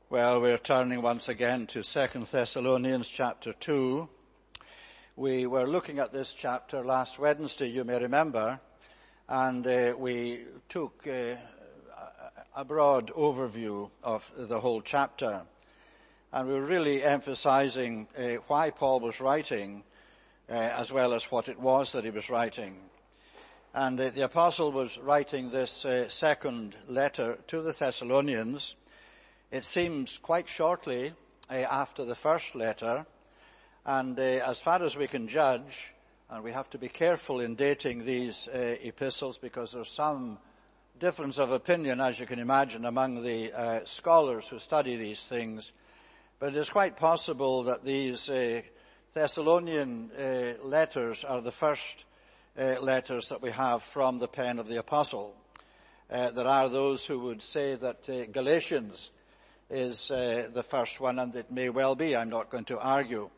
Well, we're turning once again to 2 Thessalonians chapter 2. We were looking at this chapter last Wednesday, you may remember, and we took a broad overview of the whole chapter. And we were really emphasizing why Paul was writing, as well as what it was that he was writing. And the apostle was writing this second letter to the Thessalonians. It seems quite shortly after the first letter, and as far as we can judge, and we have to be careful in dating these epistles because there's some difference of opinion, as you can imagine, among the scholars who study these things, but it is quite possible that these Thessalonian letters are the first letters that we have from the pen of the apostle. There are those who would say that Galatians is the first one, and it may well be. I'm not going to argue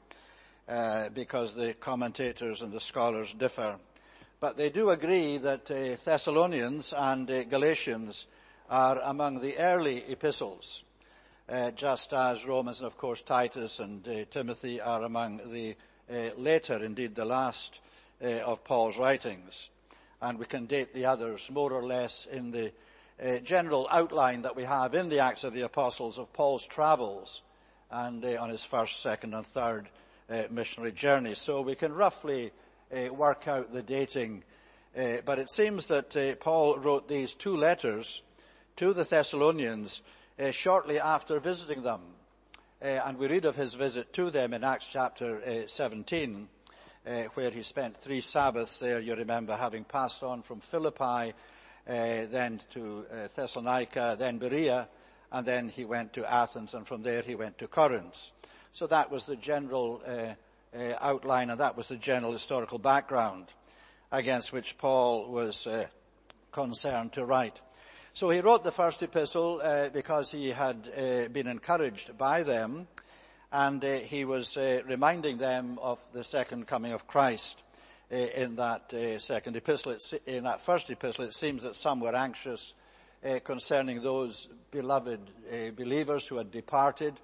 because the commentators and the scholars differ. But they do agree that Thessalonians and Galatians are among the early epistles, just as Romans and, of course, Titus and Timothy are among the later, indeed the last of Paul's writings. And we can date the others more or less in the general outline that we have in the Acts of the Apostles of Paul's travels and on his first, second and third missionary journey. So we can roughly work out the dating. But it seems that Paul wrote these two letters to the Thessalonians shortly after visiting them. And we read of his visit to them in Acts chapter 17, where he spent 3 Sabbaths there, you remember, having passed on from Philippi, then to Thessalonica, then Berea, and then he went to Athens, and from there he went to Corinth. So that was the general outline, and that was the general historical background against which Paul was concerned to write. So he wrote the first epistle because he had been encouraged by them, and he was reminding them of the second coming of Christ. In that second epistle, in that first epistle, it seems that some were anxious concerning those beloved believers who had departed,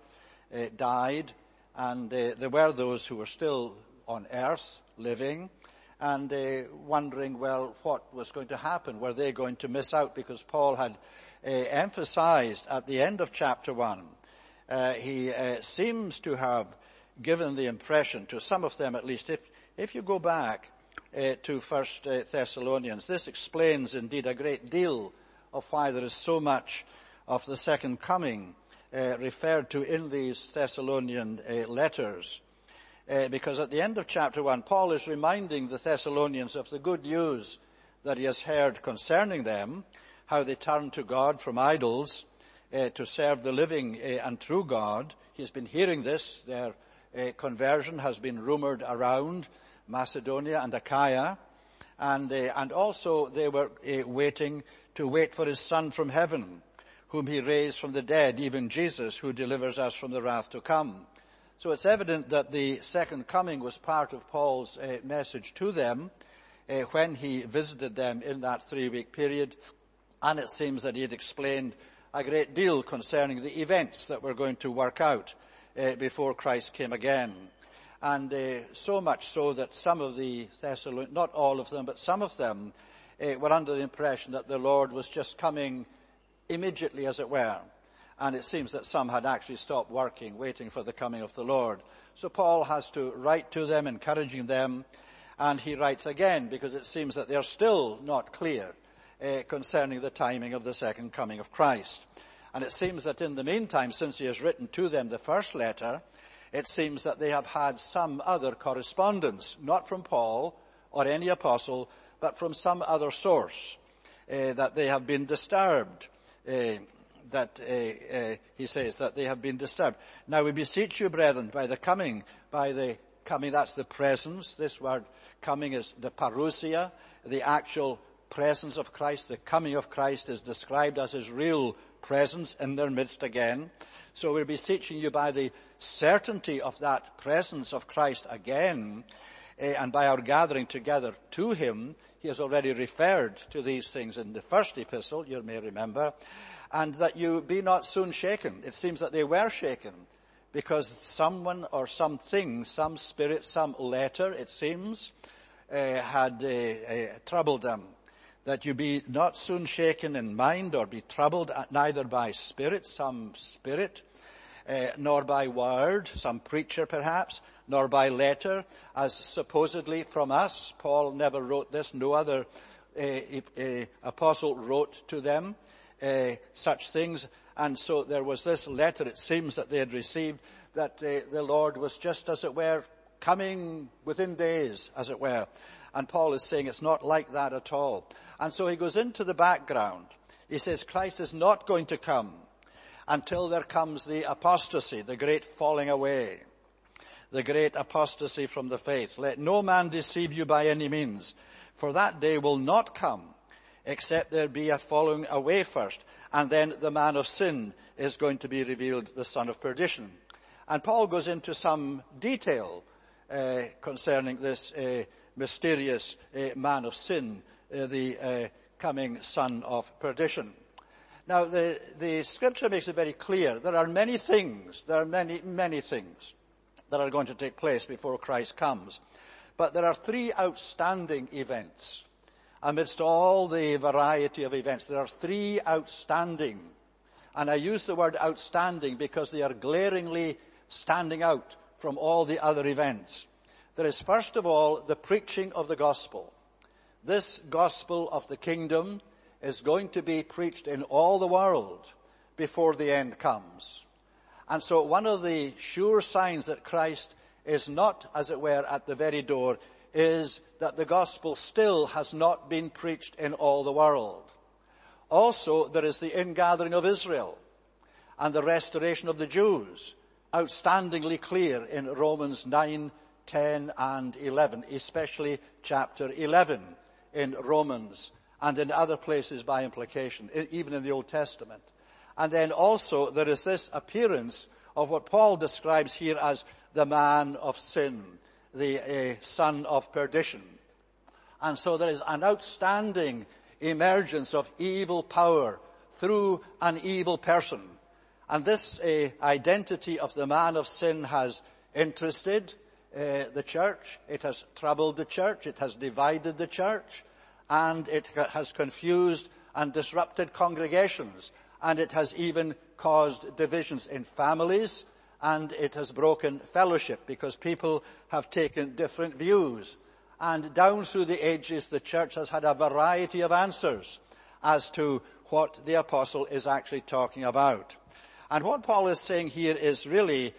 died, and there were those who were still on earth, living, and wondering, well, what was going to happen? Were they going to miss out? Because Paul had emphasized at the end of chapter 1, he seems to have given the impression, to some of them at least, if you go back to 1 Thessalonians, this explains indeed a great deal of why there is so much of the second coming referred to in these Thessalonian letters. Because at the end of chapter 1, Paul is reminding the Thessalonians of the good news that he has heard concerning them, how they turned to God from idols to serve the living and true God. He's been hearing this. Their conversion has been rumored around Macedonia and Achaia, and also they were waiting for his Son from heaven, whom he raised from the dead, even Jesus, who delivers us from the wrath to come. So it's evident that the second coming was part of Paul's message to them when he visited them in that 3-week period, and it seems that he had explained a great deal concerning the events that were going to work out before Christ came again. And so much so that some of the Thessalonians, not all of them, but some of them were under the impression that the Lord was just coming immediately, as it were. And it seems that some had actually stopped working, waiting for the coming of the Lord. So Paul has to write to them, encouraging them, and he writes again because it seems that they're still not clear concerning the timing of the second coming of Christ. And it seems that in the meantime, since he has written to them the first letter, it seems that they have had some other correspondence, not from Paul or any apostle, but from some other source, that they have been disturbed, he says that they have been disturbed. Now we beseech you, brethren, by the coming, that's the presence. This word coming is the parousia, the actual presence of Christ. The coming of Christ is described as his real presence in their midst again. So we're beseeching you by the certainty of that presence of Christ again, and by our gathering together to him. He has already referred to these things in the first epistle, you may remember. and that you be not soon shaken. It seems that they were shaken because someone or something, some spirit, some letter, it seems, had troubled them. That you be not soon shaken in mind or be troubled neither by spirit, some spirit, nor by word, some preacher perhaps, nor by letter, as supposedly from us. Paul never wrote this. No other apostle wrote to them such things. And so there was this letter, it seems, that they had received, that the Lord was just, as it were, coming within days, as it were. And Paul is saying it's not like that at all. And so he goes into the background. He says Christ is not going to come until there comes the apostasy, the great falling away, the great apostasy from the faith. Let no man deceive you by any means, for that day will not come except there be a falling away first, and then the man of sin is going to be revealed, the son of perdition. And Paul goes into some detail concerning this mysterious man of sin, the coming son of perdition. Now, the scripture makes it very clear. There are many things that are going to take place before Christ comes. But there are three outstanding events. Amidst all the variety of events, there are three outstanding. And I use the word outstanding because they are glaringly standing out from all the other events. There is, first of all, the preaching of the gospel. This gospel of the kingdom is going to be preached in all the world before the end comes. And so one of the sure signs that Christ is not, as it were, at the very door is that the gospel still has not been preached in all the world. Also, there is the ingathering of Israel and the restoration of the Jews, outstandingly clear in Romans 9, 10, and 11, especially chapter 11 in Romans and in other places by implication, even in the Old Testament. And then also there is this appearance of what Paul describes here as the man of sin, the son of perdition. And so there is an outstanding emergence of evil power through an evil person. And this identity of the man of sin has interested the church. It has troubled the church. It has divided the church. And it has confused and disrupted congregations. And it has even caused divisions in families. And it has broken fellowship because people have taken different views. And down through the ages, the church has had a variety of answers as to what the apostle is actually talking about. And what Paul is saying here is really,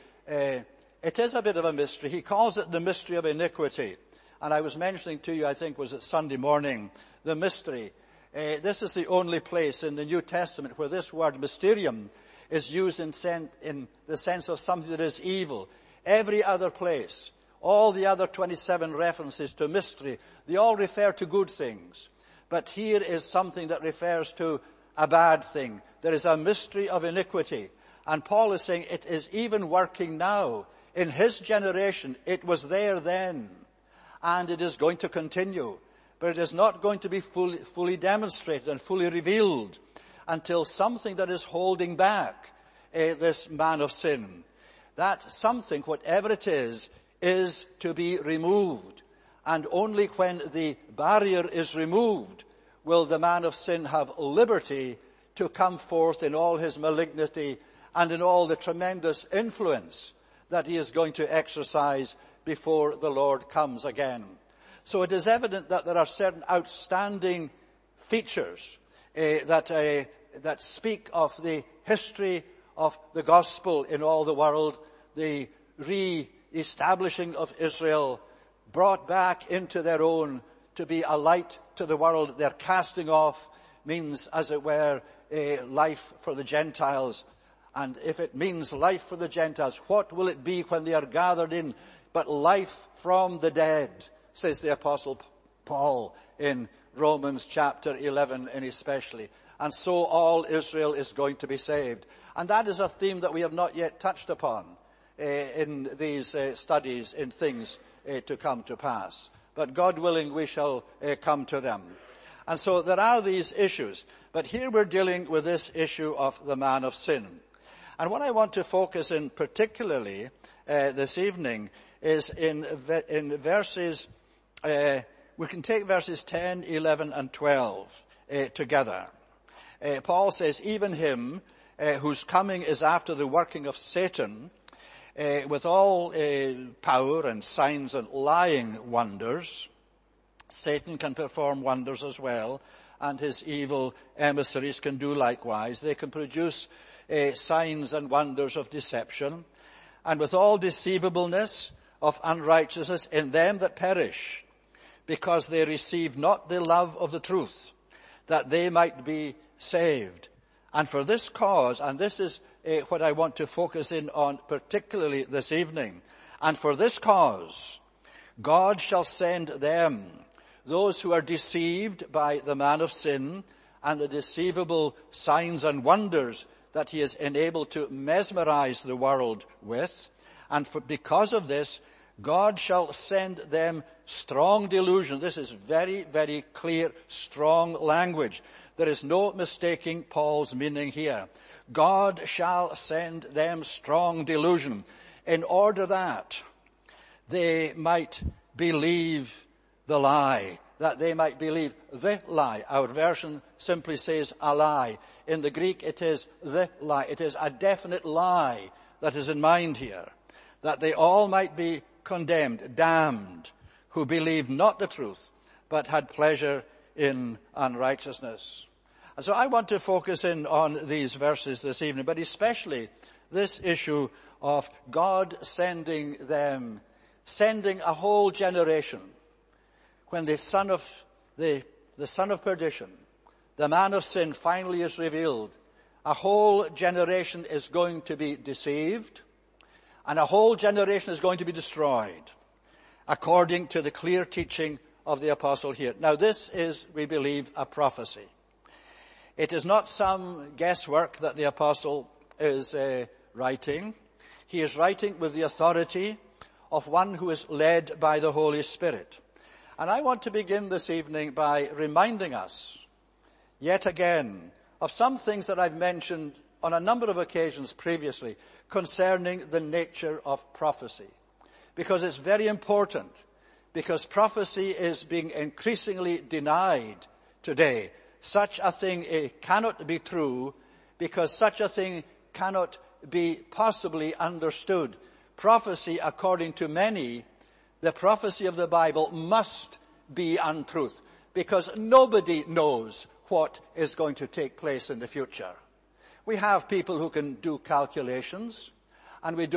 it is a bit of a mystery. He calls it the mystery of iniquity. And I was mentioning to you, I think was it Sunday morning, the mystery. This is the only place in the New Testament where this word mysterium is used in the sense of something that is evil. Every other place, all the other 27 references to mystery, they all refer to good things. But here is something that refers to a bad thing. There is a mystery of iniquity. And Paul is saying it is even working now. In his generation, it was there then. And it is going to continue. But it is not going to be fully demonstrated and fully revealed until something that is holding back this man of sin. That something, whatever it is to be removed. And only when the barrier is removed will the man of sin have liberty to come forth in all his malignity and in all the tremendous influence that he is going to exercise before the Lord comes again. So it is evident that there are certain outstanding features that speak of the history of the gospel in all the world, the re-establishing of Israel, brought back into their own to be a light to the world. Their casting off means, as it were, a life for the Gentiles. And if it means life for the Gentiles, what will it be when they are gathered in? But life from the dead, says the Apostle Paul in Romans chapter 11 and especially. And so all Israel is going to be saved. And that is a theme that we have not yet touched upon in these studies in things to come to pass. But God willing, we shall come to them. And so there are these issues. But here we're dealing with this issue of the man of sin. And what I want to focus in particularly this evening is in verses, we can take verses 10, 11 and 12 together. Paul says, even him whose coming is after the working of Satan, with all power and signs and lying wonders. Satan can perform wonders as well, and his evil emissaries can do likewise. They can produce signs and wonders of deception, and with all deceivableness of unrighteousness in them that perish, because they receive not the love of the truth, that they might be saved. And for this cause, and this is what I want to focus in on particularly this evening, and for this cause, God shall send them, those who are deceived by the man of sin and the deceivable signs and wonders that he is enabled to mesmerize the world with. And because of this, God shall send them strong delusion. This is very, very clear, strong language. There is no mistaking Paul's meaning here. God shall send them strong delusion in order that they might believe the lie, that they might believe the lie. Our version simply says a lie. In the Greek it is the lie. It is a definite lie that is in mind here, that they all might be condemned, damned, who believed not the truth, but had pleasure in unrighteousness. And so I want to focus in on these verses this evening, but especially this issue of God sending them, sending a whole generation. When the son of perdition, the man of sin finally is revealed, a whole generation is going to be deceived, and a whole generation is going to be destroyed, according to the clear teaching of the apostle here. Now this is, we believe, a prophecy. It is not some guesswork that the apostle is writing. He is writing with the authority of one who is led by the Holy Spirit. And I want to begin this evening by reminding us, yet again, of some things that I've mentioned on a number of occasions previously concerning the nature of prophecy. Because it's very important, because prophecy is being increasingly denied today. Such a thing cannot be true, because such a thing cannot be possibly understood. Prophecy, according to many, the prophecy of the Bible must be untruth, because nobody knows what is going to take place in the future. We have people who can do calculations, and we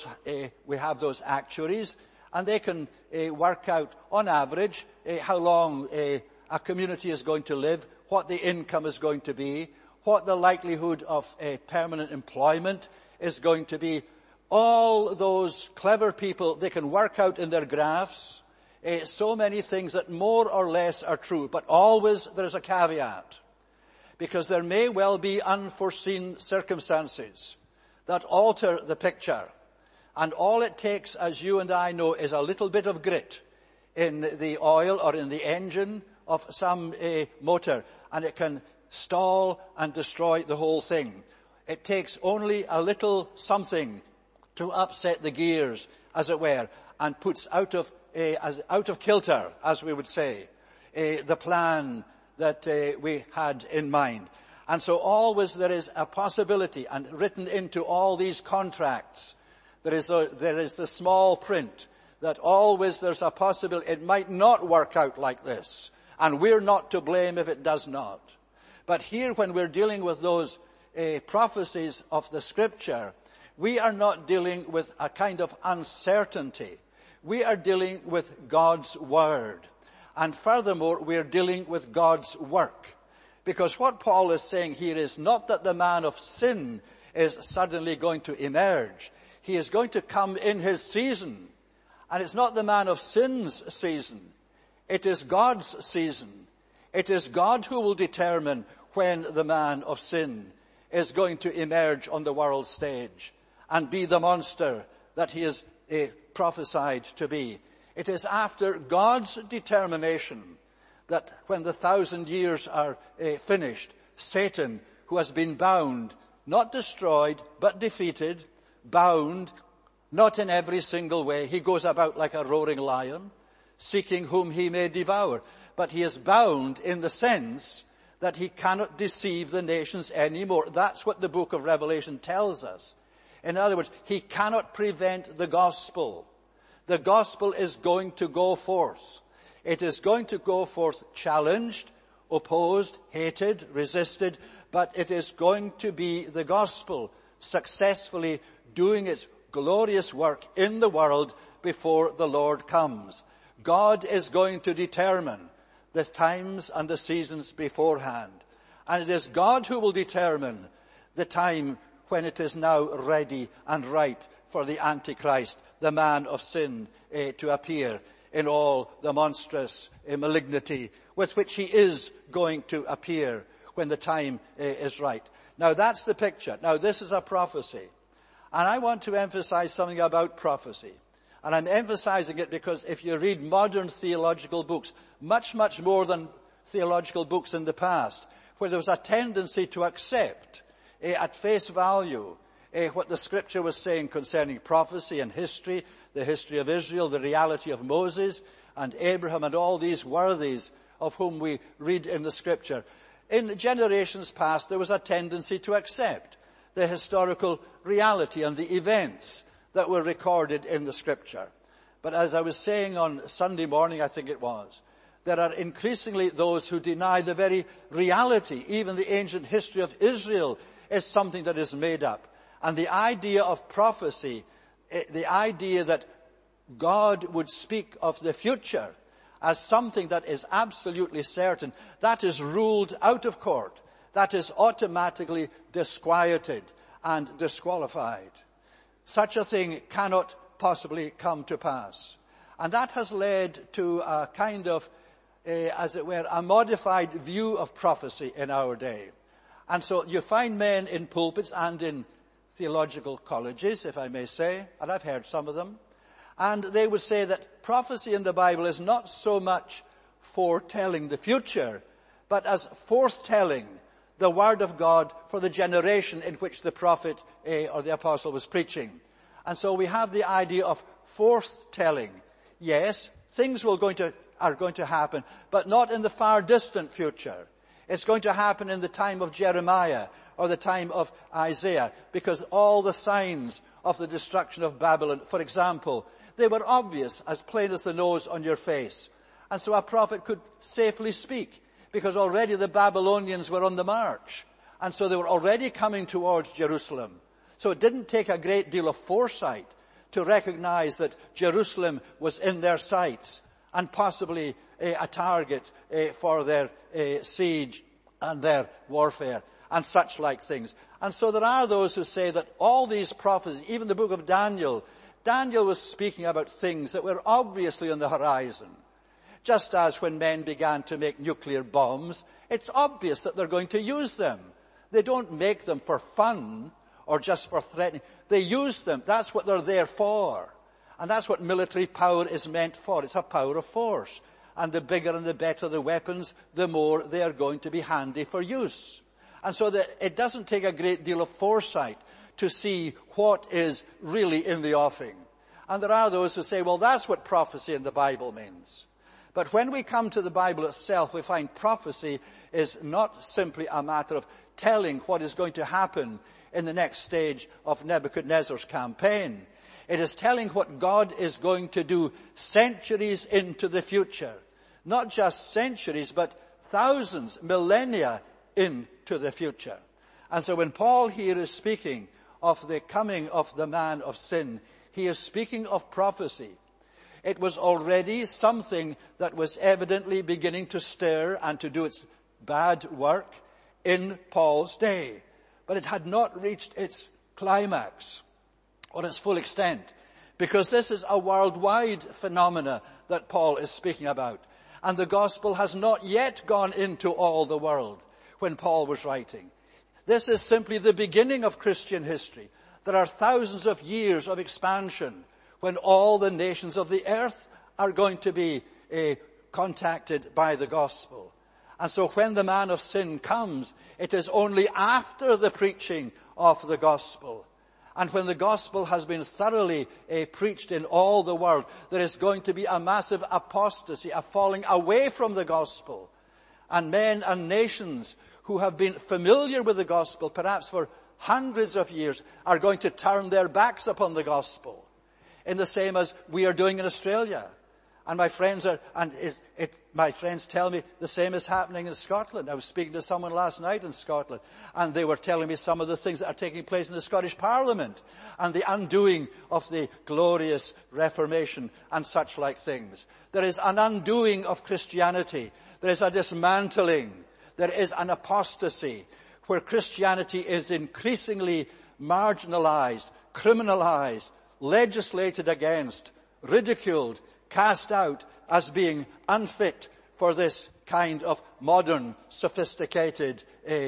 have those actuaries, and they can work out on average how long a community is going to live, what the income is going to be, what the likelihood of permanent employment is going to be. All those clever people, they can work out in their graphs so many things that more or less are true, but always there's a caveat, because there may well be unforeseen circumstances that alter the picture, and all it takes, as you and I know, is a little bit of grit in the oil or in the engine of some motor, and it can stall and destroy the whole thing. It takes only a little something to upset the gears, as it were, and puts out of kilter, as we would say, the plan that we had in mind. And so always there is a possibility, and written into all these contracts, there is the small print, that always there's a possibility it might not work out like this. And we're not to blame if it does not. But here, when we're dealing with those prophecies of the Scripture, we are not dealing with a kind of uncertainty. We are dealing with God's Word. And furthermore, we're dealing with God's work. Because what Paul is saying here is not that the man of sin is suddenly going to emerge. He is going to come in his season. And it's not the man of sin's season. It is God's season. It is God who will determine when the man of sin is going to emerge on the world stage and be the monster that he is prophesied to be. It is after God's determination that when the 1,000 years are finished, Satan, who has been bound, not destroyed, but defeated, bound, not in every single way. He goes about like a roaring lion, seeking whom he may devour. But he is bound in the sense that he cannot deceive the nations anymore. That's what the book of Revelation tells us. In other words, he cannot prevent the gospel. The gospel is going to go forth. It is going to go forth challenged, opposed, hated, resisted, but it is going to be the gospel successfully doing its glorious work in the world before the Lord comes. God is going to determine the times and the seasons beforehand. And it is God who will determine the time when it is now ready and ripe for the Antichrist, the man of sin, to appear in all the monstrous malignity with which he is going to appear when the time is right. Now that's the picture. Now this is a prophecy. And I want to emphasize something about prophecy. And I'm emphasizing it because if you read modern theological books, much, much more than theological books in the past, where there was a tendency to accept at face value what the scripture was saying concerning prophecy and history, the history of Israel, the reality of Moses and Abraham and all these worthies of whom we read in the scripture. In generations past, there was a tendency to accept the historical reality and the events that were recorded in the scripture. But as I was saying on Sunday morning, I think it was, there are increasingly those who deny the very reality. Even the ancient history of Israel is something that is made up. And the idea of prophecy, the idea that God would speak of the future as something that is absolutely certain, that is ruled out of court. That is automatically disquieted and disqualified. Such a thing cannot possibly come to pass. And that has led to a kind of, as it were, a modified view of prophecy in our day. And so you find men in pulpits and in theological colleges, if I may say, and I've heard some of them, and they would say that prophecy in the Bible is not so much foretelling the future, but as forthtelling the word of God for the generation in which the prophet or the apostle was preaching. And so we have the idea of forthtelling. Yes, things are going to happen, but not in the far distant future. It's going to happen in the time of Jeremiah or the time of Isaiah, because all the signs of the destruction of Babylon, for example, they were obvious, as plain as the nose on your face. And so a prophet could safely speak, because already the Babylonians were on the march. And so they were already coming towards Jerusalem. So it didn't take a great deal of foresight to recognize that Jerusalem was in their sights and possibly a target for their siege and their warfare and such like things. And so there are those who say that all these prophecies, even the book of Daniel was speaking about things that were obviously on the horizon. Just as when men began to make nuclear bombs, it's obvious that they're going to use them. They don't make them for fun or just for threatening. They use them. That's what they're there for. And that's what military power is meant for. It's a power of force. And the bigger and the better the weapons, the more they are going to be handy for use. And so that it doesn't take a great deal of foresight to see what is really in the offing. And there are those who say, well, that's what prophecy in the Bible means. But when we come to the Bible itself, we find prophecy is not simply a matter of telling what is going to happen in the next stage of Nebuchadnezzar's campaign. It is telling what God is going to do centuries into the future. Not just centuries, but thousands, millennia into the future. And so when Paul here is speaking of the coming of the man of sin, he is speaking of prophecy. It was already something that was evidently beginning to stir and to do its bad work in Paul's day. But it had not reached its climax or its full extent, because this is a worldwide phenomena that Paul is speaking about. And the gospel has not yet gone into all the world when Paul was writing. This is simply the beginning of Christian history. There are thousands of years of expansion when all the nations of the earth are going to be contacted by the gospel. And so when the man of sin comes, it is only after the preaching of the gospel. And when the gospel has been thoroughly preached in all the world, there is going to be a massive apostasy, a falling away from the gospel. And men and nations who have been familiar with the gospel, perhaps for hundreds of years, are going to turn their backs upon the gospel, in the same as we are doing in Australia. And my friends tell me the same is happening in Scotland. I was speaking to someone last night in Scotland, and they were telling me some of the things that are taking place in the Scottish Parliament, and the undoing of the glorious Reformation and such like things. There is an undoing of Christianity. There is a dismantling. There is an apostasy where Christianity is increasingly marginalized, criminalized, legislated against, ridiculed, cast out as being unfit for this kind of modern, sophisticated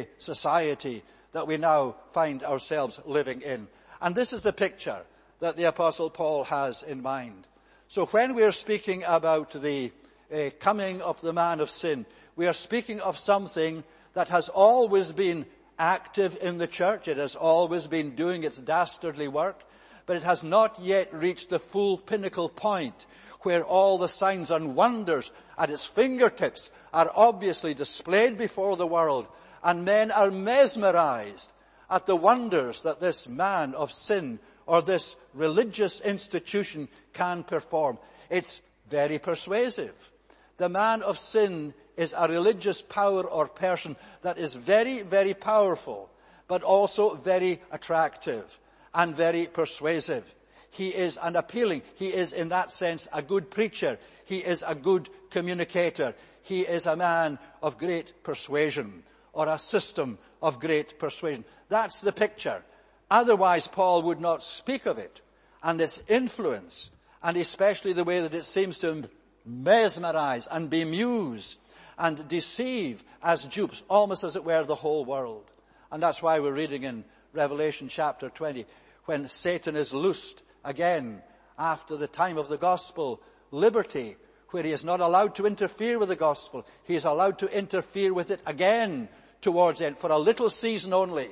society that we now find ourselves living in. And this is the picture that the Apostle Paul has in mind. So when we are speaking about the coming of the man of sin, we are speaking of something that has always been active in the church. It has always been doing its dastardly work, but it has not yet reached the full pinnacle point where all the signs and wonders at its fingertips are obviously displayed before the world, and men are mesmerized at the wonders that this man of sin or this religious institution can perform. It's very persuasive. The man of sin is a religious power or person that is very, very powerful, but also very attractive and very persuasive. He is an appealing, he is in that sense a good preacher. He is a good communicator. He is a man of great persuasion, or a system of great persuasion. That's the picture. Otherwise, Paul would not speak of it and its influence, and especially the way that it seems to mesmerize and bemuse and deceive as dupes, almost as it were the whole world. And that's why we're reading in Revelation chapter 20, when Satan is loosed again after the time of the gospel liberty, where he is not allowed to interfere with the gospel. He is allowed to interfere with it again towards the end, for a little season only.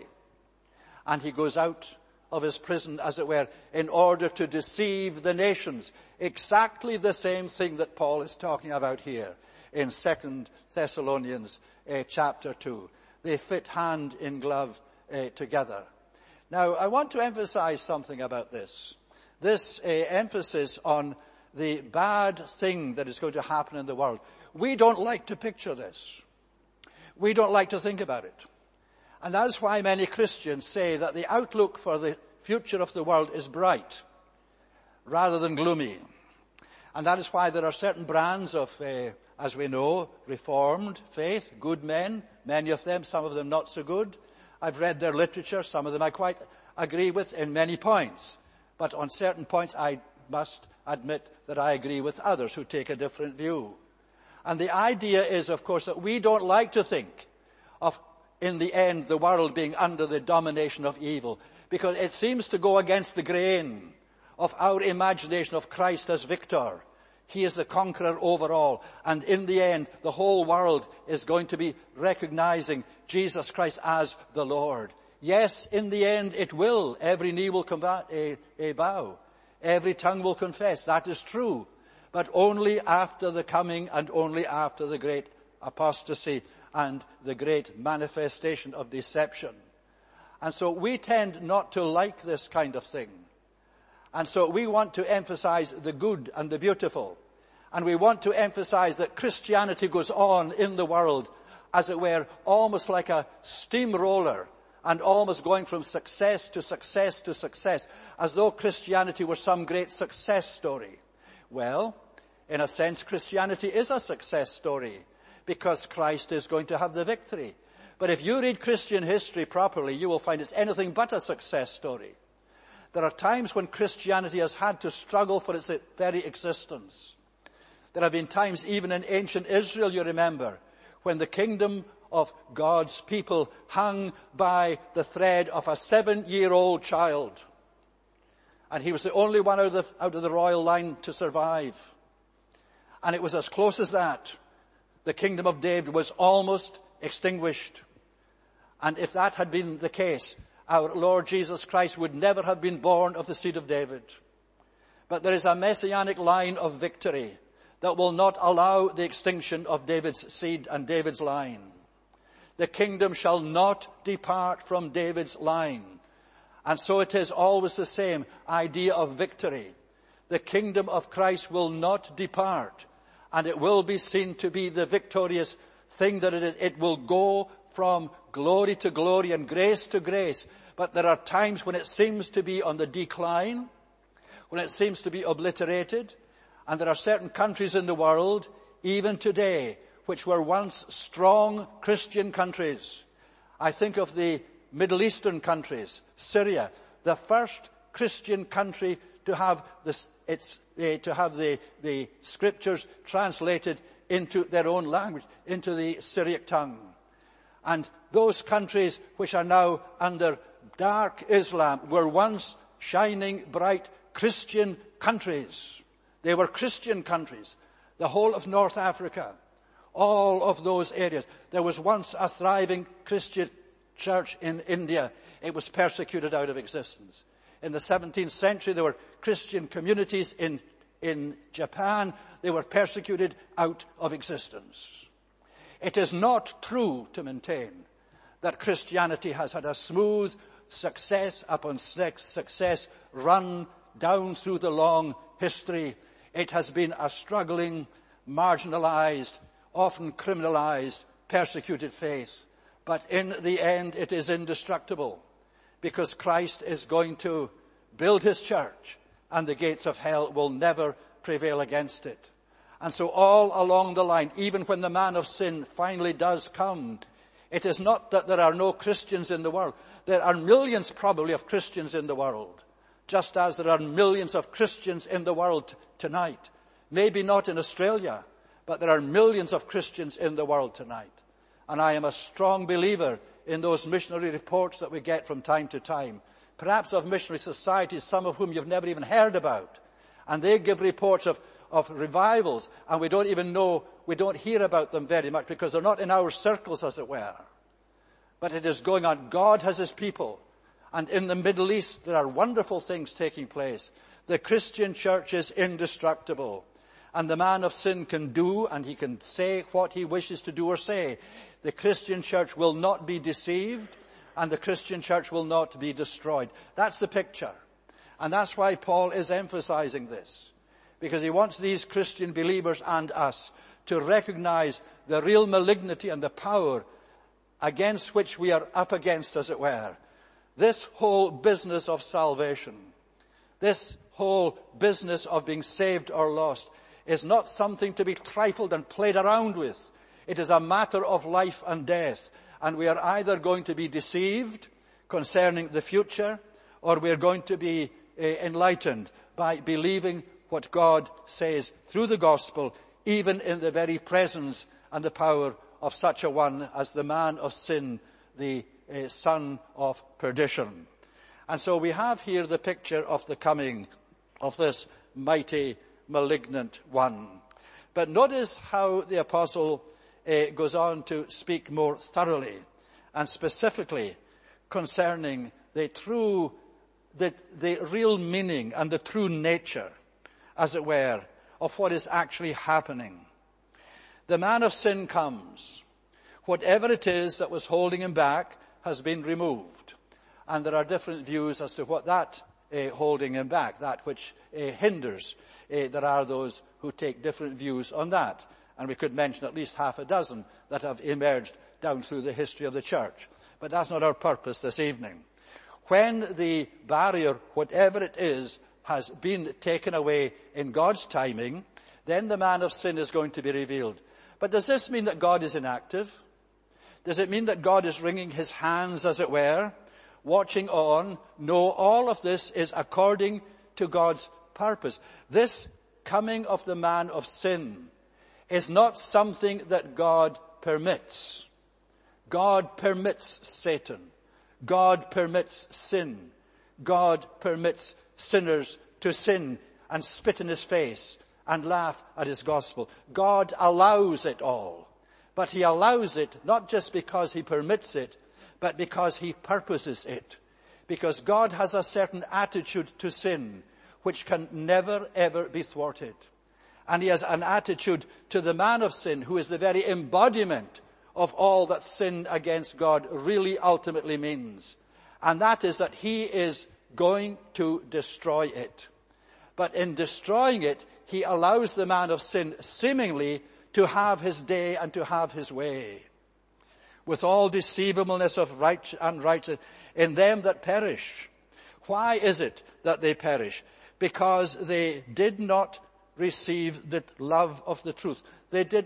And he goes out of his prison, as it were, in order to deceive the nations. Exactly the same thing that Paul is talking about here in 2 Thessalonians chapter 2. They fit hand in glove together. Now, I want to emphasize something about this. This emphasis on the bad thing that is going to happen in the world. We don't like to picture this. We don't like to think about it. And that's why many Christians say that the outlook for the future of the world is bright rather than gloomy. And that is why there are certain brands of, as we know, Reformed faith, good men, many of them, some of them not so good. I've read their literature, some of them I quite agree with in many points. But on certain points I must admit that I agree with others who take a different view. And the idea is, of course, that we don't like to think of, in the end, the world being under the domination of evil, because it seems to go against the grain of our imagination of Christ as victor. He is the conqueror over all. And in the end, the whole world is going to be recognizing Jesus Christ as the Lord. Yes, in the end it will. Every knee will bow. Every tongue will confess. That is true. But only after the coming and only after the great apostasy and the great manifestation of deception. And so we tend not to like this kind of thing. And so we want to emphasize the good and the beautiful. And we want to emphasize that Christianity goes on in the world, as it were, almost like a steamroller, and almost going from success to success to success, as though Christianity were some great success story. Well, in a sense, Christianity is a success story, because Christ is going to have the victory. But if you read Christian history properly, you will find it's anything but a success story. There are times when Christianity has had to struggle for its very existence. There have been times, even in ancient Israel, you remember, when the kingdom of God's people hung by the thread of a 7-year-old child. And he was the only one out of the royal line to survive. And it was as close as that The kingdom of David was almost extinguished. And if that had been the case, our Lord Jesus Christ would never have been born of the seed of David. But there is a messianic line of victory that will not allow the extinction of David's seed and David's line. The kingdom shall not depart from David's line. And so it is always the same idea of victory. The kingdom of Christ will not depart, and it will be seen to be the victorious thing that it is. It will go from glory to glory and grace to grace. But there are times when it seems to be on the decline, when it seems to be obliterated, and there are certain countries in the world, even today, which were once strong Christian countries. I think of the Middle Eastern countries, Syria, the first Christian country to have the scriptures translated into their own language, into the Syriac tongue. And those countries which are now under dark Islam were once shining, bright Christian countries. They were Christian countries. The whole of North Africa, all of those areas. There was once a thriving Christian church in India. It was persecuted out of existence. In the 17th century, there were Christian communities in Japan. They were persecuted out of existence. It is not true to maintain that Christianity has had a smooth success upon success run down through the long history. It has been a struggling, marginalized, often criminalized, persecuted faith. But in the end, it is indestructible, because Christ is going to build his church, and the gates of hell will never prevail against it. And so all along the line, even when the man of sin finally does come, it is not that there are no Christians in the world. There are millions probably of Christians in the world, just as there are millions of Christians in the world tonight. Maybe not in Australia, but there are millions of Christians in the world tonight. And I am a strong believer in those missionary reports that we get from time to time, perhaps of missionary societies, some of whom you've never even heard about. And they give reports of revivals, and we don't hear about them very much because they're not in our circles, as it were. But it is going on. God has his people. And in the Middle East, there are wonderful things taking place. The Christian church is indestructible. And the man of sin can do, and he can say what he wishes to do or say. The Christian church will not be deceived, and the Christian church will not be destroyed. That's the picture. And that's why Paul is emphasizing this, because he wants these Christian believers and us to recognize the real malignity and the power against which we are up against, as it were. This whole business of salvation, this whole business of being saved or lost, is not something to be trifled and played around with. It is a matter of life and death. And we are either going to be deceived concerning the future, or we are going to be enlightened by believing what God says through the gospel, even in the very presence and the power of such a one as the man of sin, the son of perdition. And so we have here the picture of the coming of this mighty, malignant one. But notice how the apostle goes on to speak more thoroughly and specifically concerning the real meaning and the true nature, as it were, of what is actually happening. The man of sin comes. Whatever it is that was holding him back has been removed. And there are different views as to what that holding him back, that which hinders. There are those who take different views on that. And we could mention at least half a dozen that have emerged down through the history of the church. But that's not our purpose this evening. When the barrier, whatever it is, has been taken away in God's timing, then the man of sin is going to be revealed. But does this mean that God is inactive? Does it mean that God is wringing his hands, as it were, watching on? No, all of this is according to God's purpose. This coming of the man of sin is not something that God permits. God permits Satan. God permits sin. God permits sinners to sin and spit in his face and laugh at his gospel. God allows it all. But he allows it not just because he permits it, but because he purposes it. Because God has a certain attitude to sin which can never ever be thwarted. And he has an attitude to the man of sin who is the very embodiment of all that sin against God really ultimately means. And that is that he is going to destroy it. But in destroying it, he allows the man of sin seemingly to have his day and to have his way. With all deceivableness of unrighteousness in them that perish. Why is it that they perish? Because they did not receive the love of the truth. They did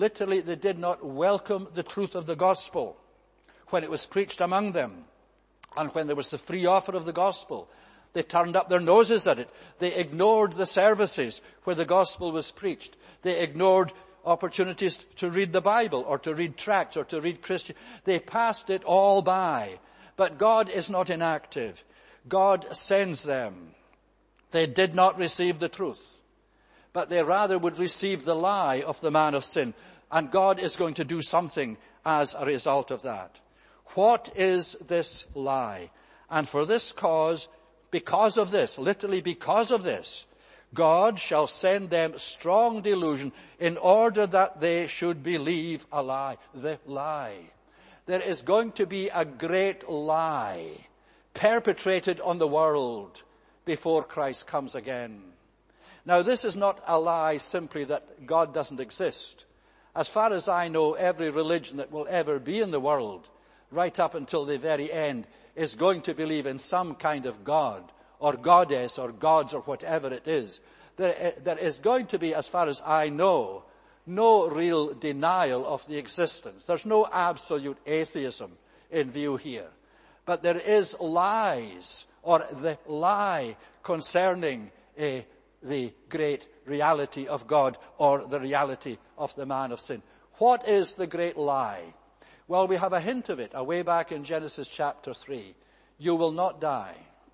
not welcome the truth of the gospel when it was preached among them. And when there was the free offer of the gospel, they turned up their noses at it. They ignored the services where the gospel was preached. They ignored opportunities to read the Bible or to read tracts or to read Christian. They passed it all by. But God is not inactive. God sends them. They did not receive the truth, but they rather would receive the lie of the man of sin. And God is going to do something as a result of that. What is this lie? And for this cause, because of this, literally because of this, God shall send them strong delusion in order that they should believe a lie. The lie. There is going to be a great lie perpetrated on the world before Christ comes again. Now, this is not a lie simply that God doesn't exist. As far as I know, every religion that will ever be in the world, right up until the very end, is going to believe in some kind of God or goddess or gods or whatever it is. There is going to be, as far as I know, no real denial of the existence. There's no absolute atheism in view here. But there is lies, or the lie concerning the great reality of God or the reality of the man of sin. What is the great lie? Well, we have a hint of it way back in Genesis chapter 3. You will not die.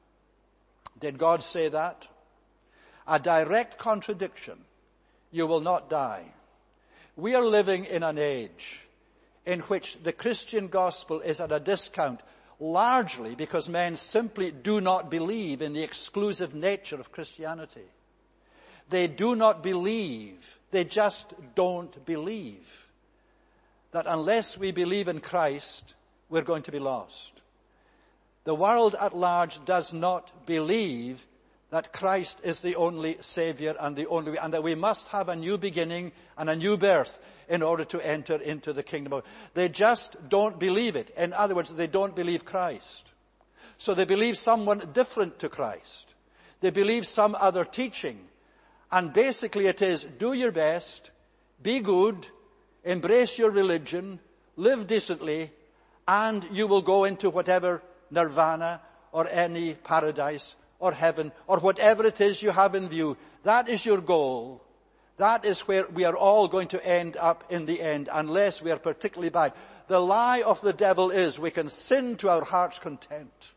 Did God say that? A direct contradiction. You will not die. We are living in an age in which the Christian gospel is at a discount, largely because men simply do not believe in the exclusive nature of Christianity. They do not believe, they just don't believe that unless we believe in Christ, we're going to be lost. The world at large does not believe that Christ is the only Savior and the only way, and that we must have a new beginning and a new birth in order to enter into the kingdom of God. They just don't believe it. In other words, they don't believe Christ. So they believe someone different to Christ. They believe some other teaching. And basically it is, do your best, be good, embrace your religion, live decently, and you will go into whatever nirvana or any paradise or heaven or whatever it is you have in view. That is your goal. That is where we are all going to end up in the end, unless we are particularly bad. The lie of the devil is we can sin to our heart's content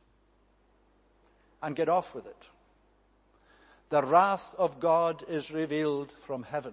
and get off with it. The wrath of God is revealed from heaven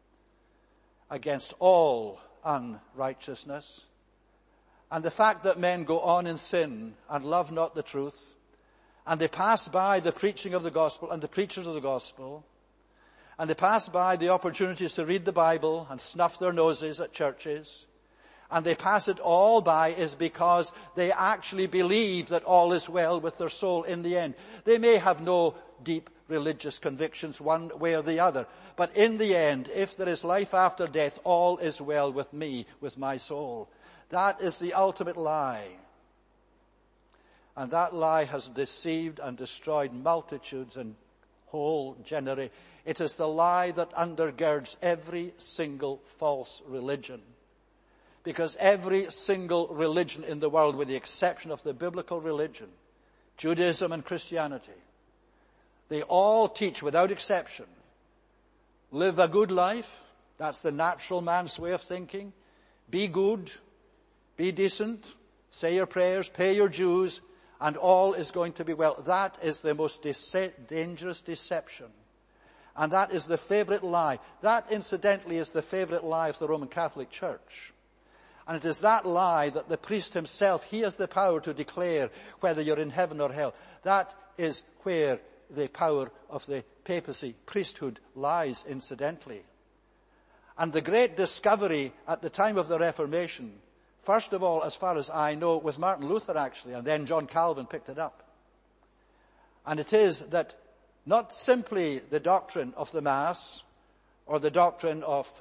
against all unrighteousness. And the fact that men go on in sin and love not the truth, and they pass by the preaching of the gospel and the preachers of the gospel, and they pass by the opportunities to read the Bible and snuff their noses at churches, and they pass it all by, is because they actually believe that all is well with their soul in the end. They may have no deep religious convictions one way or the other, but in the end, if there is life after death, all is well with me, with my soul. That is the ultimate lie. And that lie has deceived and destroyed multitudes and whole generations. It is the lie that undergirds every single false religion. Because every single religion in the world, with the exception of the biblical religion, Judaism and Christianity, they all teach, without exception, live a good life. That's the natural man's way of thinking. Be good, be decent, say your prayers, pay your dues, and all is going to be well. That is the most dangerous deception. And that is the favorite lie. That, incidentally, is the favorite lie of the Roman Catholic Church. And it is that lie that the priest himself, he has the power to declare whether you're in heaven or hell. That is where the power of the papacy, priesthood, lies, incidentally. And the great discovery at the time of the Reformation, first of all, as far as I know, with Martin Luther actually, and then John Calvin picked it up. And it is that not simply the doctrine of the Mass or the doctrine of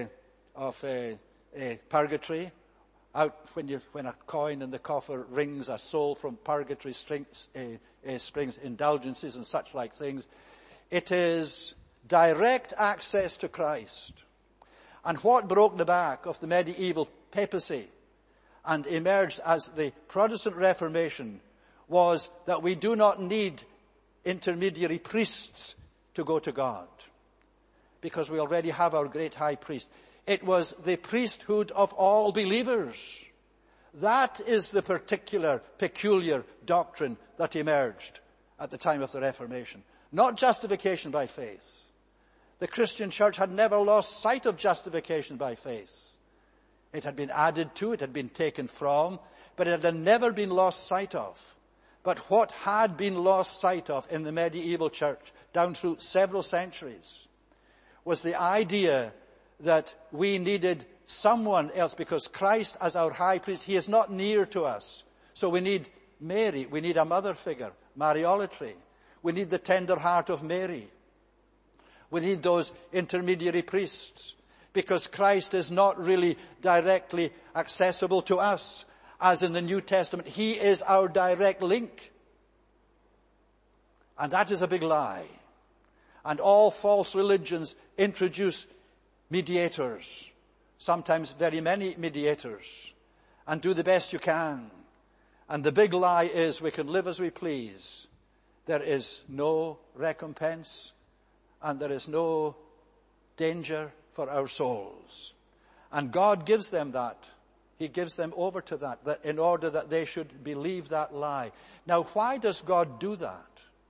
purgatory, out when a coin in the coffer rings, a soul from purgatory springs indulgences and such like things. It is direct access to Christ. And what broke the back of the medieval papacy and emerged as the Protestant Reformation was that we do not need intermediary priests to go to God, because we already have our great high priest. It was the priesthood of all believers. That is the peculiar doctrine that emerged at the time of the Reformation. Not justification by faith. The Christian church had never lost sight of justification by faith. It had been added to, it had been taken from, but it had never been lost sight of. But what had been lost sight of in the medieval church down through several centuries was the idea that we needed someone else, because Christ as our high priest, he is not near to us. So we need Mary, we need a mother figure, Mariolatry. We need the tender heart of Mary. We need those intermediary priests, because Christ is not really directly accessible to us. As in the New Testament, he is our direct link. And that is a big lie. And all false religions introduce mediators, sometimes very many mediators, and do the best you can. And the big lie is we can live as we please. There is no recompense and there is no danger for our souls. And God gives them that. He gives them over to that in order that they should believe that lie. Now, why does God do that?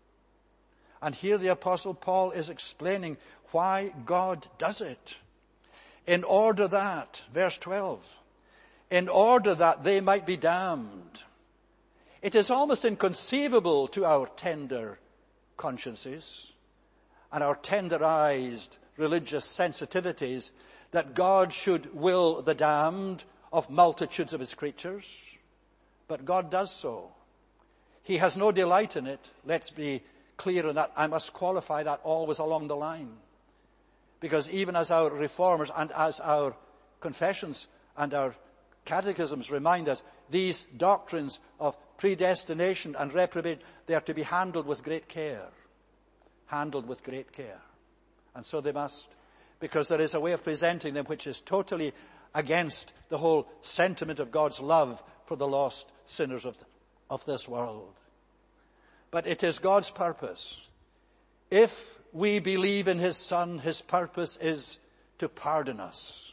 And here the Apostle Paul is explaining why God does it. In order that, verse 12, in order that they might be damned. It is almost inconceivable to our tender consciences and our tenderized religious sensitivities that God should will the damned of multitudes of his creatures. But God does so. He has no delight in it. Let's be clear on that. I must qualify that always along the line. Because even as our reformers and as our confessions and our catechisms remind us, these doctrines of predestination and reprobate, they are to be handled with great care. Handled with great care. And so they must. Because there is a way of presenting them which is totally against the whole sentiment of God's love for the lost sinners of this world. But it is God's purpose. If we believe in his Son, his purpose is to pardon us.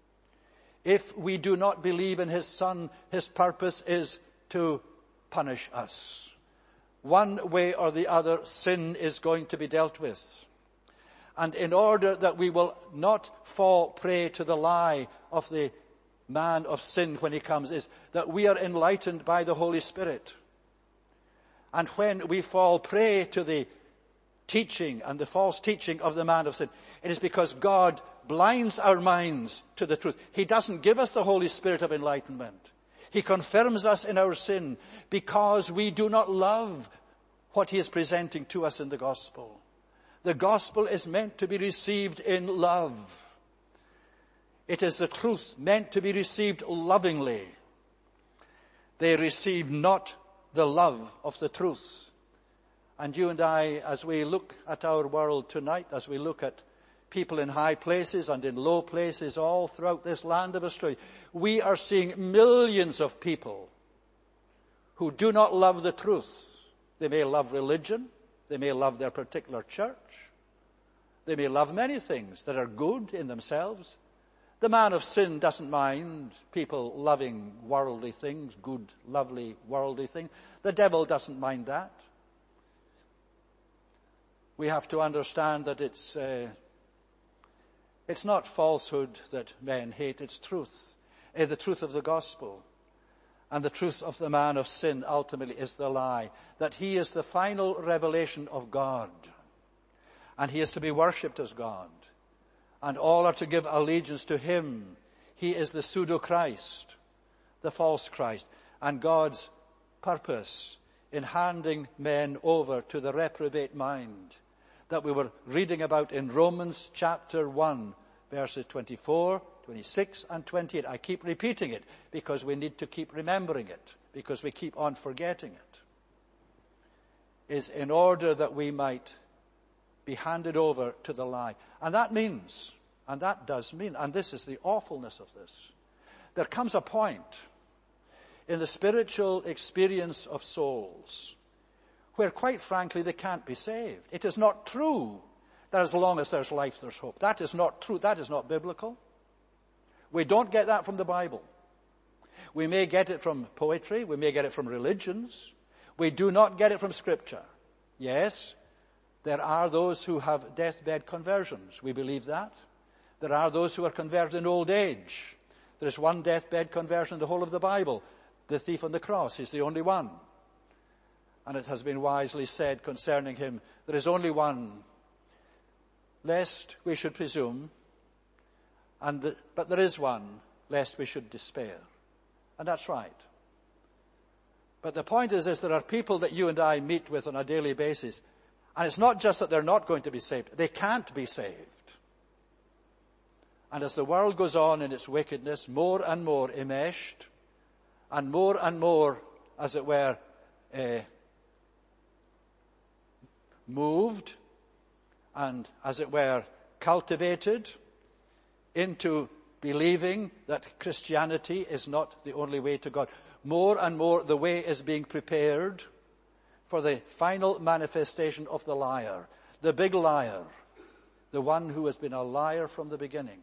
If we do not believe in his Son, his purpose is to punish us. One way or the other, sin is going to be dealt with. And in order that we will not fall prey to the lie of the man of sin when he comes, is that we are enlightened by the Holy Spirit. And when we fall prey to the teaching and the false teaching of the man of sin, it is because God blinds our minds to the truth. He doesn't give us the Holy Spirit of enlightenment. He confirms us in our sin because we do not love what he is presenting to us in the gospel. The gospel is meant to be received in love. It is the truth meant to be received lovingly. They receive not the love of the truth. And you and I, as we look at our world tonight, as we look at people in high places and in low places all throughout this land of Australia, we are seeing millions of people who do not love the truth. They may love religion. They may love their particular church. They may love many things that are good in themselves. The man of sin doesn't mind people loving worldly things, good, lovely, worldly things. The devil doesn't mind that. We have to understand that it's not falsehood that men hate, it's truth. the truth of the gospel. And the truth of the man of sin ultimately is the lie, that he is the final revelation of God. And he is to be worshipped as God. And all are to give allegiance to him. He is the pseudo-Christ, the false Christ. And God's purpose in handing men over to the reprobate mind that we were reading about in Romans chapter 1, verses 24, 26 and 28. I keep repeating it because we need to keep remembering it, because we keep on forgetting it. Is in order that we might be handed over to the lie. And that means, and that does mean, and this is the awfulness of this, there comes a point in the spiritual experience of souls where, quite frankly, they can't be saved. It is not true that as long as there's life, there's hope. That is not true. That is not biblical. We don't get that from the Bible. We may get it from poetry. We may get it from religions. We do not get it from Scripture. Yes, there are those who have deathbed conversions. We believe that. There are those who are converted in old age. There is one deathbed conversion in the whole of the Bible. The thief on the cross is the only one. And it has been wisely said concerning him, there is only one, lest we should presume, but there is one, lest we should despair. And that's right. But the point is there are people that you and I meet with on a daily basis, and it's not just that they're not going to be saved. They can't be saved. And as the world goes on in its wickedness, more and more enmeshed, and more, as it were, moved, and as it were, cultivated into believing that Christianity is not the only way to God. More and more the way is being prepared for the final manifestation of the liar, the big liar, the one who has been a liar from the beginning.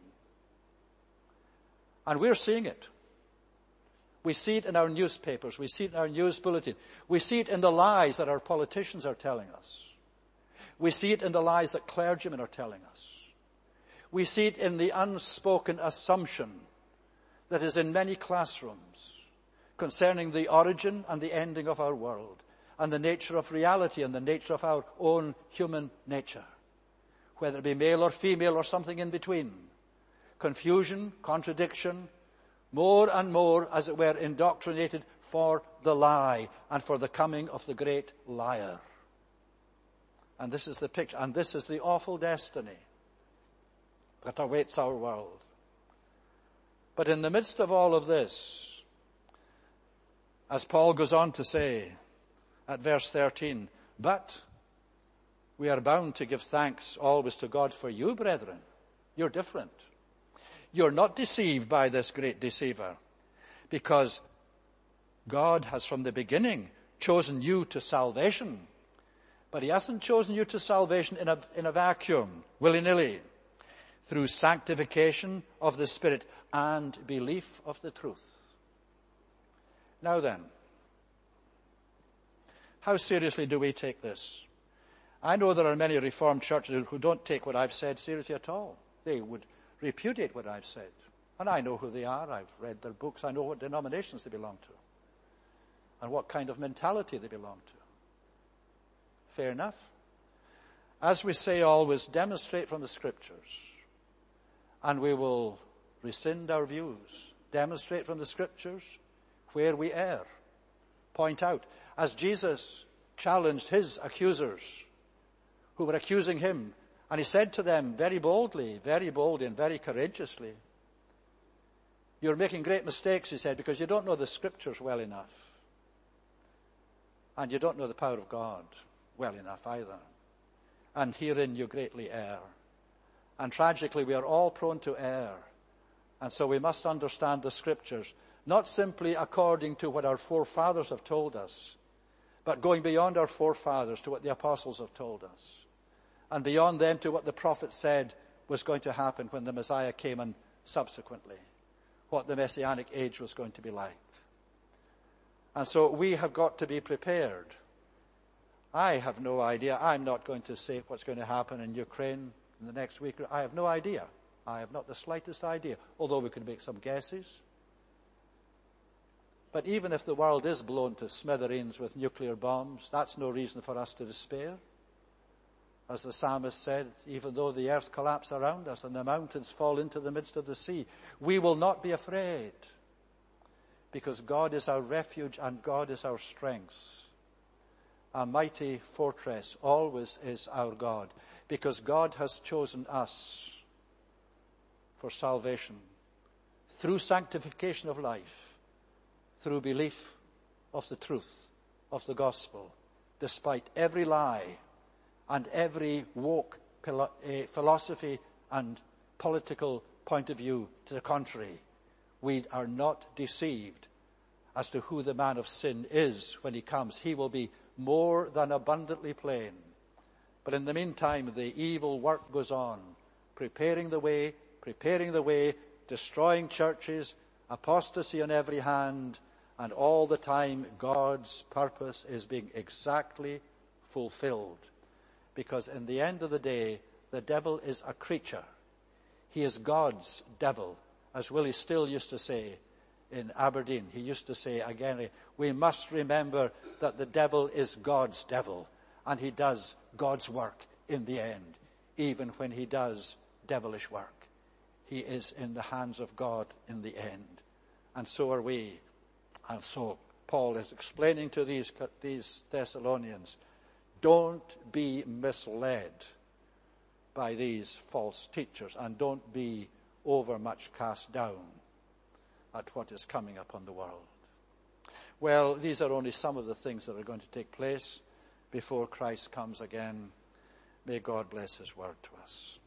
And we're seeing it. We see it in our newspapers. We see it in our news bulletin. We see it in the lies that our politicians are telling us. We see it in the lies that clergymen are telling us. We see it in the unspoken assumption that is in many classrooms concerning the origin and the ending of our world, and the nature of reality and the nature of our own human nature, whether it be male or female or something in between. Confusion, contradiction, more and more, as it were, indoctrinated for the lie and for the coming of the great liar. And this is the picture, and this is the awful destiny that awaits our world. But in the midst of all of this, as Paul goes on to say at verse 13, but we are bound to give thanks always to God for you, brethren. You're different. You're not deceived by this great deceiver, because God has from the beginning chosen you to salvation. But he hasn't chosen you to salvation in a vacuum, willy-nilly, through sanctification of the Spirit and belief of the truth. Now then, how seriously do we take this? I know there are many Reformed churches who don't take what I've said seriously at all. They would repudiate what I've said. And I know who they are. I've read their books. I know what denominations they belong to and what kind of mentality they belong to. Fair enough. As we say always, demonstrate from the Scriptures, and we will rescind our views. Demonstrate from the Scriptures where we err. Point out, as Jesus challenged his accusers who were accusing him, and he said to them very boldly and very courageously, you're making great mistakes, he said, because you don't know the Scriptures well enough. And you don't know the power of God well enough either. And herein you greatly err. And tragically, we are all prone to err. And so we must understand the Scriptures, not simply according to what our forefathers have told us, but going beyond our forefathers to what the apostles have told us. And beyond them to what the prophet said was going to happen when the Messiah came, and subsequently what the Messianic age was going to be like. And so we have got to be prepared. I have no idea. I'm not going to say what's going to happen in Ukraine in the next week. I have no idea. I have not the slightest idea, although we can make some guesses. But even if the world is blown to smithereens with nuclear bombs, that's no reason for us to despair. As the psalmist said, even though the earth collapse around us and the mountains fall into the midst of the sea, we will not be afraid, because God is our refuge and God is our strength. A mighty fortress always is our God, because God has chosen us for salvation through sanctification of life, through belief of the truth of the gospel, despite every lie and every woke philosophy and political point of view to the contrary. We are not deceived as to who the man of sin is when he comes. He will be more than abundantly plain. But in the meantime, the evil work goes on, preparing the way, destroying churches, apostasy on every hand, and all the time God's purpose is being exactly fulfilled. Because in the end of the day, the devil is a creature. He is God's devil, as Willie Still used to say in Aberdeen. He used to say again, we must remember that the devil is God's devil, and he does God's work in the end, even when he does devilish work. He is in the hands of God in the end. And so are we. And so Paul is explaining to these Thessalonians, don't be misled by these false teachers, and don't be overmuch cast down at what is coming upon the world. Well, these are only some of the things that are going to take place before Christ comes again. May God bless his word to us.